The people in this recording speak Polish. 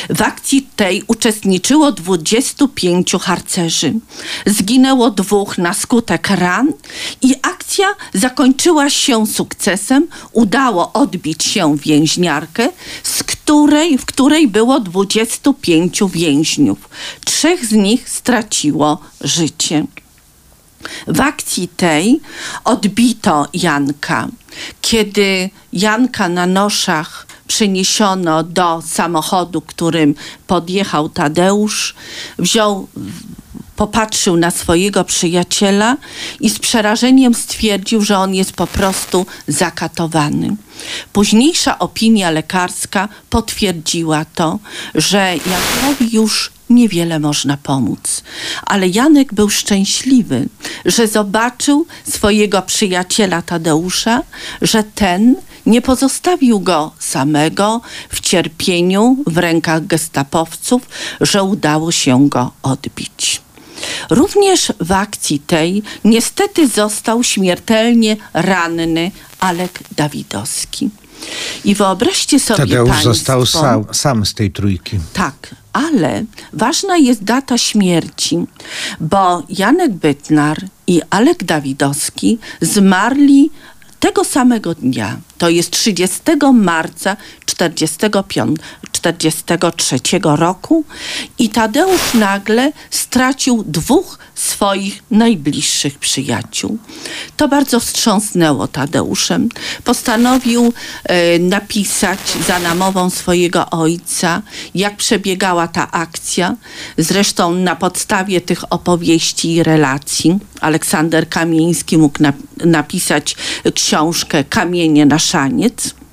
W akcji tej uczestniczyło 25 harcerzy. Zginęło 2 na skutek ran i akcja zakończyła się sukcesem. Udało odbić się więźniarkę, w której było 25 więźniów. 3 z nich straciło życie. W akcji tej odbito Janka. Kiedy Janka na noszach przeniesiono do samochodu, którym podjechał Tadeusz, popatrzył na swojego przyjaciela i z przerażeniem stwierdził, że on jest po prostu zakatowany. Późniejsza opinia lekarska potwierdziła to, że Jankowi już niewiele można pomóc. Ale Janek był szczęśliwy, że zobaczył swojego przyjaciela Tadeusza, że ten nie pozostawił go samego w cierpieniu w rękach gestapowców, że udało się go odbić. Również w akcji tej niestety został śmiertelnie ranny Alek Dawidowski. I wyobraźcie sobie Tadeusz państwo, został sam z tej trójki. Tak, ale ważna jest data śmierci, bo Janek Bytnar i Alek Dawidowski zmarli tego samego dnia. To jest 30 marca 1943 roku i Tadeusz nagle stracił 2 swoich najbliższych przyjaciół. To bardzo wstrząsnęło Tadeuszem. Postanowił napisać za namową swojego ojca, jak przebiegała ta akcja. Zresztą na podstawie tych opowieści i relacji Aleksander Kamieński mógł napisać książkę Kamienie na szaniec.